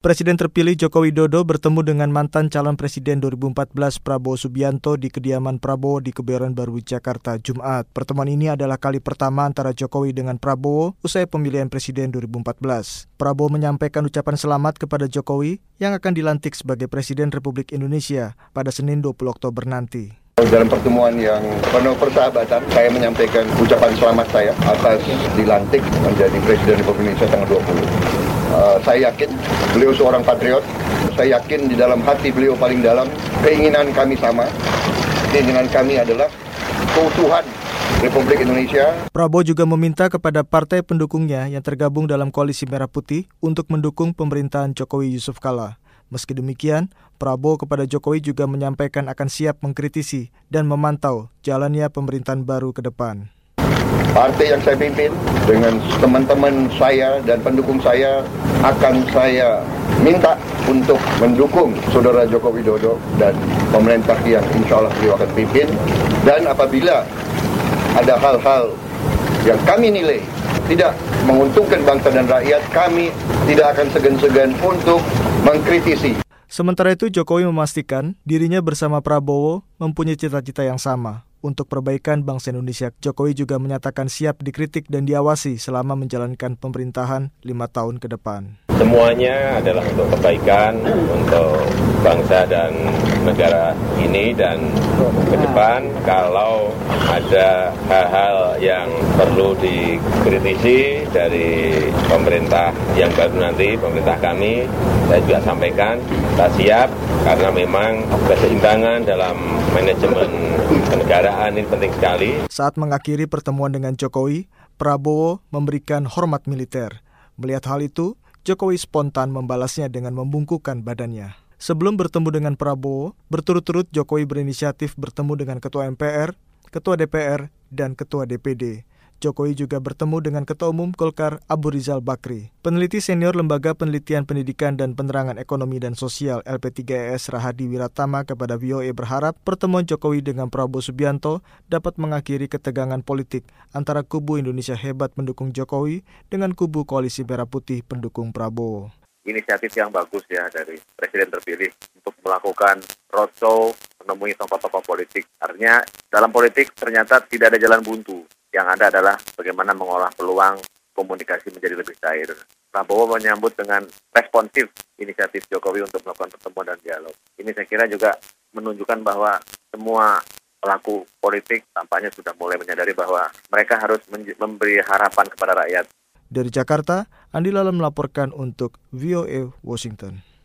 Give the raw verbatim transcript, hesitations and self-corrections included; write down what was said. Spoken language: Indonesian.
Presiden terpilih Joko Widodo bertemu dengan mantan calon presiden dua ribu empat belas Prabowo Subianto di kediaman Prabowo di Kebayoran Baru, Jakarta, Jumat. Pertemuan ini adalah kali pertama antara Jokowi dengan Prabowo usai pemilihan presiden dua ribu empat belas. Prabowo menyampaikan ucapan selamat kepada Jokowi yang akan dilantik sebagai Presiden Republik Indonesia pada Senin dua puluh Oktober nanti. Dalam pertemuan yang penuh persahabatan, saya menyampaikan ucapan selamat saya atas dilantik menjadi Presiden Republik Indonesia tanggal dua puluh. Uh, saya yakin beliau seorang patriot. Saya yakin di dalam hati beliau paling dalam, keinginan kami sama. Keinginan kami adalah keutuhan Republik Indonesia. Prabowo juga meminta kepada partai pendukungnya yang tergabung dalam Koalisi Merah Putih untuk mendukung pemerintahan Jokowi Yusuf Kala. Meski demikian, Prabowo kepada Jokowi juga menyampaikan akan siap mengkritisi dan memantau jalannya pemerintahan baru ke depan. Partai yang saya pimpin dengan teman-teman saya dan pendukung saya akan saya minta untuk mendukung Saudara Joko Widodo dan pemerintah yang insya Allah beliau akan pimpin. Dan apabila ada hal-hal yang kami nilai tidak menguntungkan bangsa dan rakyat, kami tidak akan segan-segan untuk mengkritisi. Sementara itu, Jokowi memastikan dirinya bersama Prabowo mempunyai cita-cita yang sama untuk perbaikan bangsa Indonesia. Jokowi juga menyatakan siap dikritik dan diawasi selama menjalankan pemerintahan lima tahun ke depan. Semuanya adalah untuk kebaikan, untuk bangsa dan negara ini, dan ke depan kalau ada hal-hal yang perlu dikritisi dari pemerintah yang baru nanti, pemerintah kami, saya juga sampaikan, kita siap karena memang keseimbangan dalam manajemen kenegaraan ini penting sekali. Saat mengakhiri pertemuan dengan Jokowi, Prabowo memberikan hormat militer. Melihat hal itu, Jokowi spontan membalasnya dengan membungkukkan badannya. Sebelum bertemu dengan Prabowo, berturut-turut Jokowi berinisiatif bertemu dengan Ketua M P R, Ketua D P R, dan Ketua D P D. Jokowi juga bertemu dengan Ketua Umum Golkar Abu Rizal Bakri. Peneliti senior Lembaga Penelitian Pendidikan dan Penerangan Ekonomi dan Sosial L P tiga E S Rahadi Wiratama kepada V O A berharap pertemuan Jokowi dengan Prabowo Subianto dapat mengakhiri ketegangan politik antara kubu Indonesia Hebat pendukung Jokowi dengan kubu Koalisi Merah Putih pendukung Prabowo. Inisiatif yang bagus ya dari Presiden terpilih untuk melakukan roadshow, menemui tokoh-tokoh politik. Artinya dalam politik ternyata tidak ada jalan buntu. Yang ada adalah bagaimana mengolah peluang komunikasi menjadi lebih cair. Prabowo menyambut dengan responsif inisiatif Jokowi untuk melakukan pertemuan dan dialog. Ini saya kira juga menunjukkan bahwa semua pelaku politik tampaknya sudah mulai menyadari bahwa mereka harus memberi harapan kepada rakyat. Dari Jakarta, Andi Lala melaporkan untuk V O A Washington.